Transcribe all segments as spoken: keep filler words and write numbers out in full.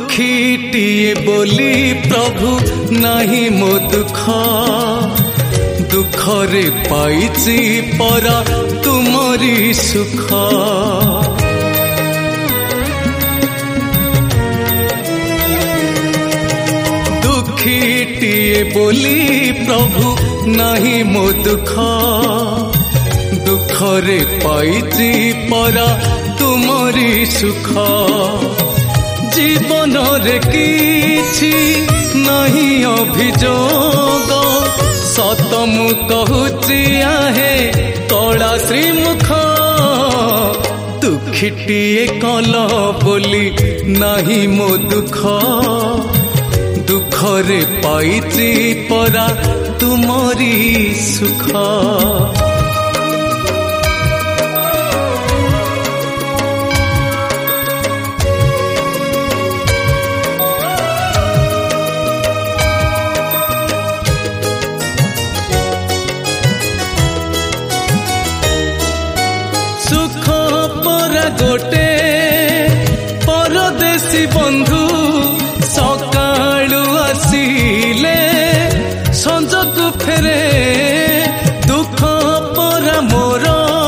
दुखीटिए बोली प्रभु नहीं मो दुख दुखरे पाइछि परा तुमरी सुख। दुखीटिए बोली प्रभु नहीं मो दुख दुखरे पाइछि परा तुमरी सुख। जीवन रे किछि नहीं अभियोग सत मु कहूछि आहे कला श्रीमुख। दुखीटिए कल बोली नहीं मो दुख दुखरे पाइछि परा तुमरी सुख। गोटे परदेशी बंधु सकाळु आसिले संजकु फेरे दुख परा मोर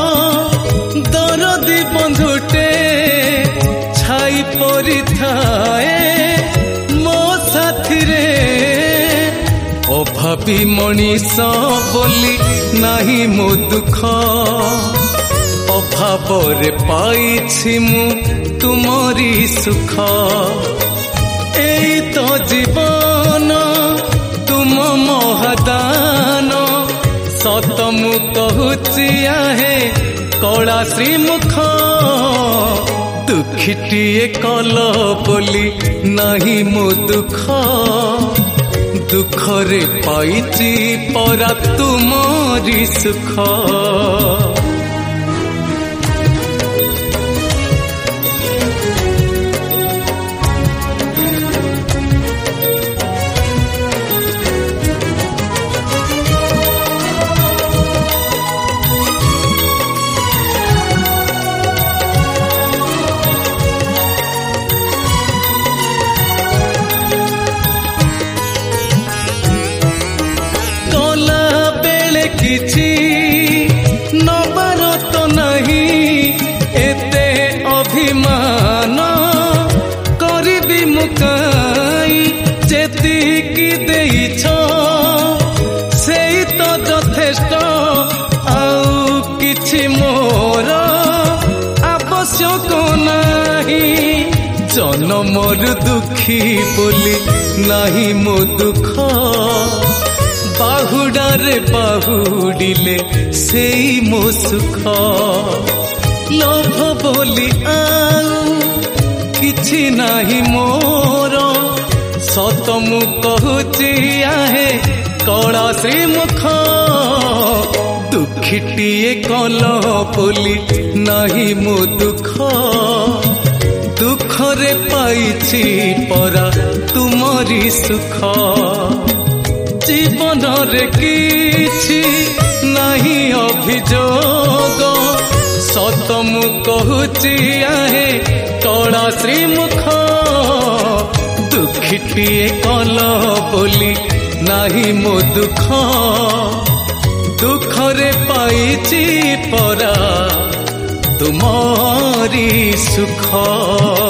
दरदी बंधुटे छाई परि थाए मो साथी रे। अभावी मनीष बोली नहीं मो दुख अभावरे पाइछि मु तुमरी सुख। एई तो जीवन तुम महादान सत मु कहूछि आहे कला श्रीमुख। दुखीटिए कल बोली नहीं मो दुख दुखरे पाइछि परा तुमरी सुख। किछि नबार तो नहीं एते अभिमान करिबी मुकाई जेतिकी देइछ सेई तो यथेष्ट आउ किछि मोर आवश्यक नहीं। जन्मर दुखी बोली नहीं मो दुख बाहुडारे बाहुडिले सेई मो सुख। लोभ बोली आउ किछि नाही मोर सत मु कहूछि आहे कला श्रीमुख। दुखीटिए कल बोली नहीं मो दुख दुखरे पाइछि परा तुमरी सुख। जीवन रे किछि नहीं अभियोग सत मु कहूछि आहे कला श्रीमुख। दुखीटिए कल बोली नहीं मो दुख दुखरे पाइछि परा तुमरी सुख।